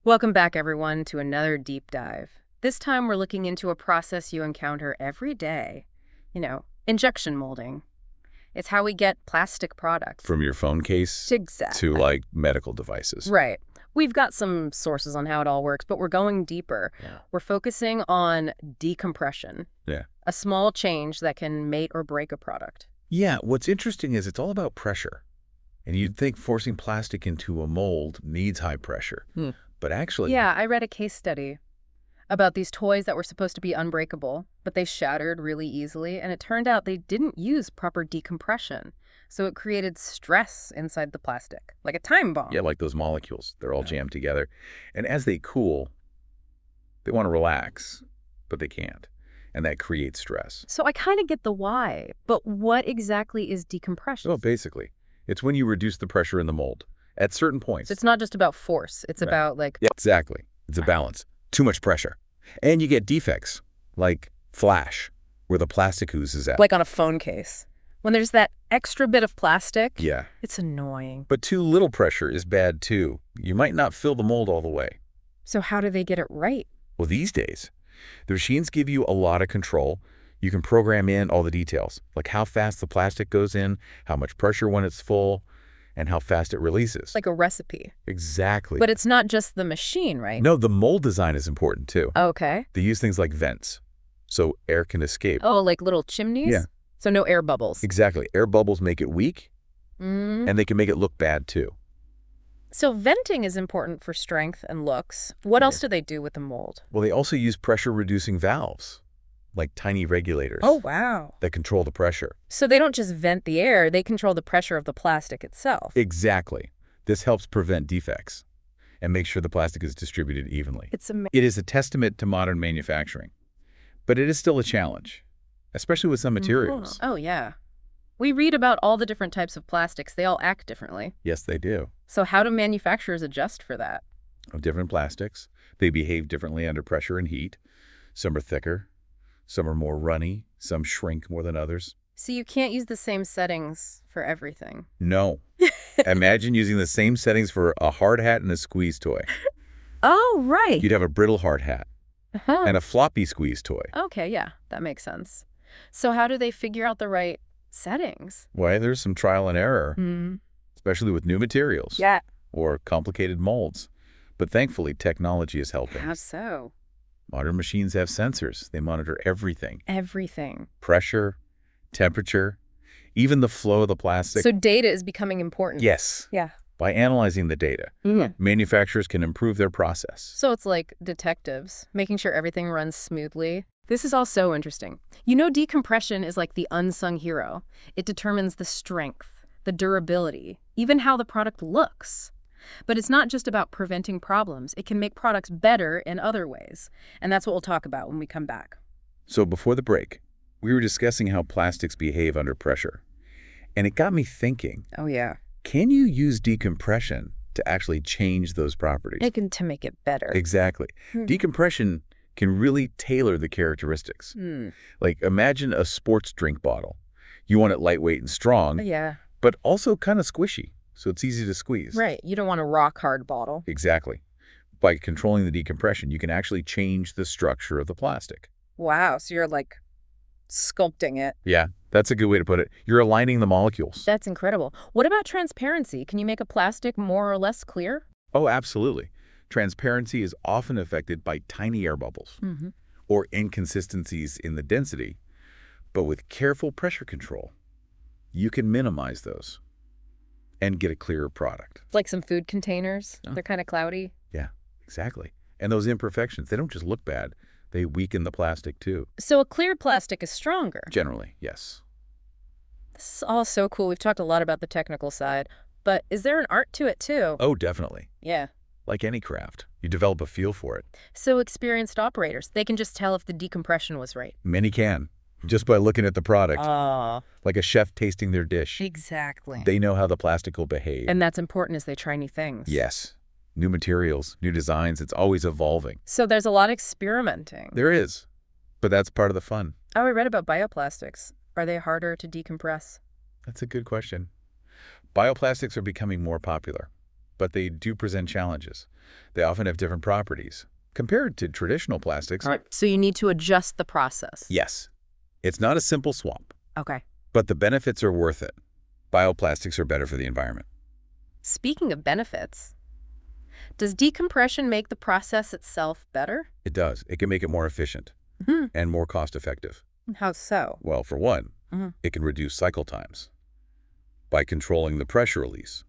Welcome back, everyone, to another deep dive. This time we're looking into a process you encounter every day. Injection molding. It's how we get plastic products. From your phone case to Exactly. like medical devices. Right. We've got some sources on how it all works, but we're going deeper. Yeah. We're focusing on decompression. Yeah. A small change that can make or break a product. Yeah, what's interesting is it's all about pressure. And you'd think forcing plastic into a mold needs high pressure. But actually, Yeah, I read a case study about these toys that were supposed to be unbreakable, but they shattered really easily, and it turned out they didn't use proper decompression. So it created stress inside the plastic, like a time bomb. yeah, like those molecules, they're all jammed together. And as they cool, they want to relax, but they can't. And that creates stress. So I kind of get the why, but what exactly is decompression? Well, basically, it's when you reduce the pressure in the mold at certain points. So it's not just about force, it's Right. about like... Yeah, exactly. It's a balance. Too much pressure. And you get defects, like flash, where the plastic oozes out. Like on a phone case. When there's that extra bit of plastic, Yeah. it's annoying. But too little pressure is bad too. You might not fill the mold all the way. So how do they get it right? Well, these days, the machines give you a lot of control. You can program in all the details, like how fast the plastic goes in, how much pressure when it's full, and how fast it releases. Like a recipe. Exactly. But it's not just the machine, right? No, the mold design is important too. Okay. They use things like vents, so air can escape. Oh, like little chimneys? Yeah. So no air bubbles. Exactly. Air bubbles make it weak, Mm. and they can make it look bad too. So venting is important for strength and looks. What Yeah. else do they do with the mold? Well, they also use pressure-reducing valves, like tiny regulators Wow. that control the pressure. So they don't just vent the air, they control the pressure of the plastic itself. Exactly. This helps prevent defects and make sure the plastic is distributed evenly. It's amazing. It is a testament to modern manufacturing, but it is still a challenge, especially with some materials. Oh, yeah. We read about all the different types of plastics. They all act differently. Yes, they do. So how do manufacturers adjust for that? Of different plastics, they behave differently under pressure and heat. Some are thicker, some are more runny, some shrink more than others. So you can't use the same settings for everything. No. Imagine using the same settings for a hard hat and a squeeze toy. Oh, right. You'd have a brittle hard hat Uh-huh. and a floppy squeeze toy. Okay, yeah, that makes sense. So how do they figure out the right settings? Why, there's some trial and error, Hmm. especially with new materials Yeah. or complicated molds. But thankfully, technology is helping. How so? Modern machines have sensors. They monitor everything: Everything. pressure, temperature, even the flow of the plastic. So data is becoming important. Yes. Yeah. By analyzing the data, manufacturers can improve their process. So it's like detectives, making sure everything runs smoothly. This is all so interesting. Decompression is like the unsung hero. It determines the strength, the durability, even how the product looks. But it's not just about preventing problems. It can make products better in other ways. And that's what we'll talk about when we come back. So before the break, we were discussing how plastics behave under pressure. And it got me thinking, Oh, yeah. can you use decompression to actually change those properties? To make it better. Exactly. Decompression can really tailor the characteristics. Like imagine a sports drink bottle. You want it lightweight and strong, Yeah. but also kind of squishy, so it's easy to squeeze. Right. You don't want a rock hard bottle. Exactly. By controlling the decompression, you can actually change the structure of the plastic. Wow. So you're like sculpting it. Yeah, that's a good way to put it. You're aligning the molecules. That's incredible. What about transparency? Can you make a plastic more or less clear? Oh, absolutely. Transparency is often affected by tiny air bubbles or inconsistencies in the density, but with careful pressure control, you can minimize those and get a clearer product. Like some food containers. Oh. They're kind of cloudy. Yeah, exactly. And those imperfections, they don't just look bad, they weaken the plastic too. So a clear plastic is stronger. Generally, yes. This is all so cool. We've talked a lot about the technical side, but is there an art to it too? Oh, definitely. Yeah. Like any craft, you develop a feel for it. So experienced operators, they can just tell if the decompression was right. Many can, just by looking at the product, Oh, like a chef tasting their dish. exactly. They know how the plastic will behave. And that's important as they try new things. Yes. New materials, new designs, it's always evolving. So there's a lot of experimenting. There is, but that's part of the fun. Oh, I read about bioplastics. Are they harder to decompress? That's a good question. Bioplastics are becoming more popular, but they do present challenges. They often have different properties. Compared to traditional plastics, All right. So you need to adjust the process. yes, it's not a simple swap, Okay. but the benefits are worth it. Bioplastics are better for the environment. Speaking of benefits, does decompression make the process itself better? It does. It can make it more efficient Hmm. and more cost-effective. How so? Well, for one, it can reduce cycle times by controlling the pressure release.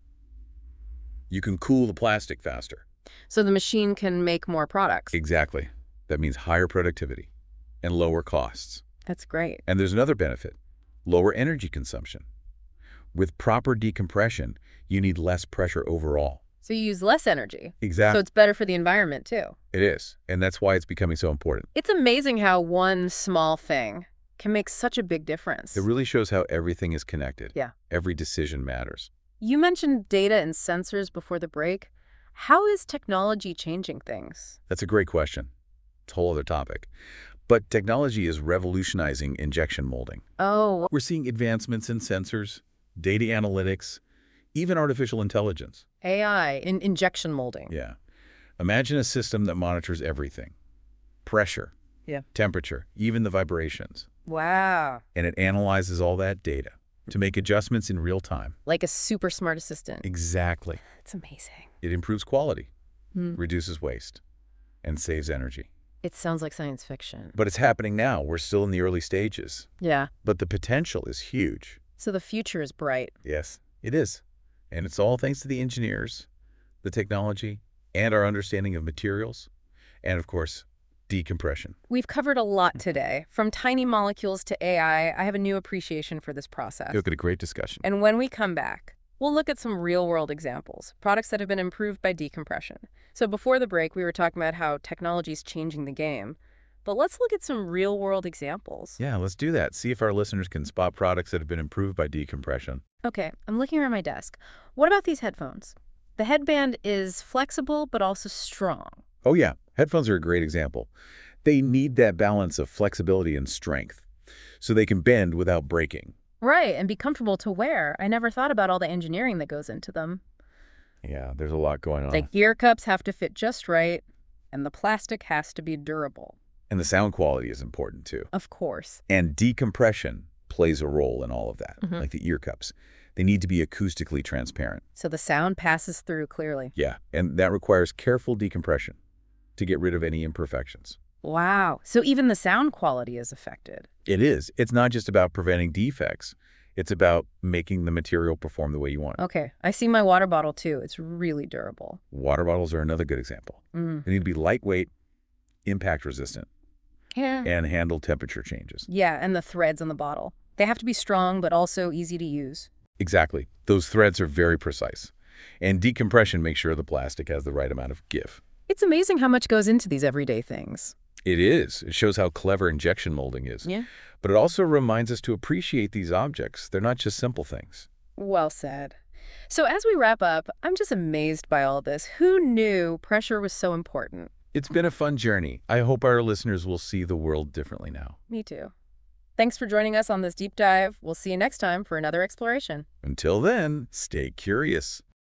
You can cool the plastic faster. So the machine can make more products. Exactly. That means higher productivity and lower costs. That's great. And there's another benefit, lower energy consumption. With proper decompression, you need less pressure overall. So you use less energy. So Exactly. it's better for the environment, too. It is. And that's why it's becoming so important. It's amazing how one small thing can make such a big difference. It really shows how everything is connected. Yeah. Every decision matters. You mentioned data and sensors before the break. How is technology changing things? That's a great question. It's a whole other topic. But technology is revolutionizing injection molding. Oh, We're seeing advancements in sensors, data analytics, even artificial intelligence. AI in injection molding. Yeah. Imagine a system that monitors everything. Pressure, temperature, even the vibrations. Wow. And it analyzes all that data to make adjustments in real time. Like a super smart assistant. Exactly. It's amazing. It improves quality, reduces waste, and saves energy. It sounds like science fiction. But it's happening now. We're still in the early stages. Yeah. But the potential is huge. So the future is bright. Yes, it is. And it's all thanks to the engineers, the technology, and our understanding of materials, and of course, decompression. We've covered a lot today. From tiny molecules to AI, I have a new appreciation for this process. Look at a great discussion. And when we come back, we'll look at some real-world examples, products that have been improved by decompression. So before the break, we were talking about how technology is changing the game. But let's look at some real-world examples. Yeah, let's do that. See if our listeners can spot products that have been improved by decompression. Okay, I'm looking around my desk. What about these headphones? The headband is flexible, but also strong. Oh yeah, headphones are a great example. They need that balance of flexibility and strength, so they can bend without breaking. Right, and be comfortable to wear. I never thought about all the engineering that goes into them. Yeah, there's a lot going on. The ear cups have to fit just right, and the plastic has to be durable. And the sound quality is important too. Of course. And decompression plays a role in all of that, like the ear cups. They need to be acoustically transparent. So the sound passes through clearly. Yeah, and that requires careful decompression to get rid of any imperfections. Wow. So even the sound quality is affected. It is. It's not just about preventing defects. It's about making the material perform the way you want it. Okay, I see my water bottle too. It's really durable. Water bottles are another good example. They need to be lightweight, impact resistant, Yeah. and handle temperature changes. Yeah, and the threads on the bottle. They have to be strong, but also easy to use. Exactly. Those threads are very precise. And decompression makes sure the plastic has the right amount of give. It's amazing how much goes into these everyday things. It is. It shows how clever injection molding is. Yeah. But it also reminds us to appreciate these objects. They're not just simple things. Well said. So as we wrap up, I'm just amazed by all this. Who knew pressure was so important? It's been a fun journey. I hope our listeners will see the world differently now. Me too. Thanks for joining us on this deep dive. We'll see you next time for another exploration. Until then, stay curious.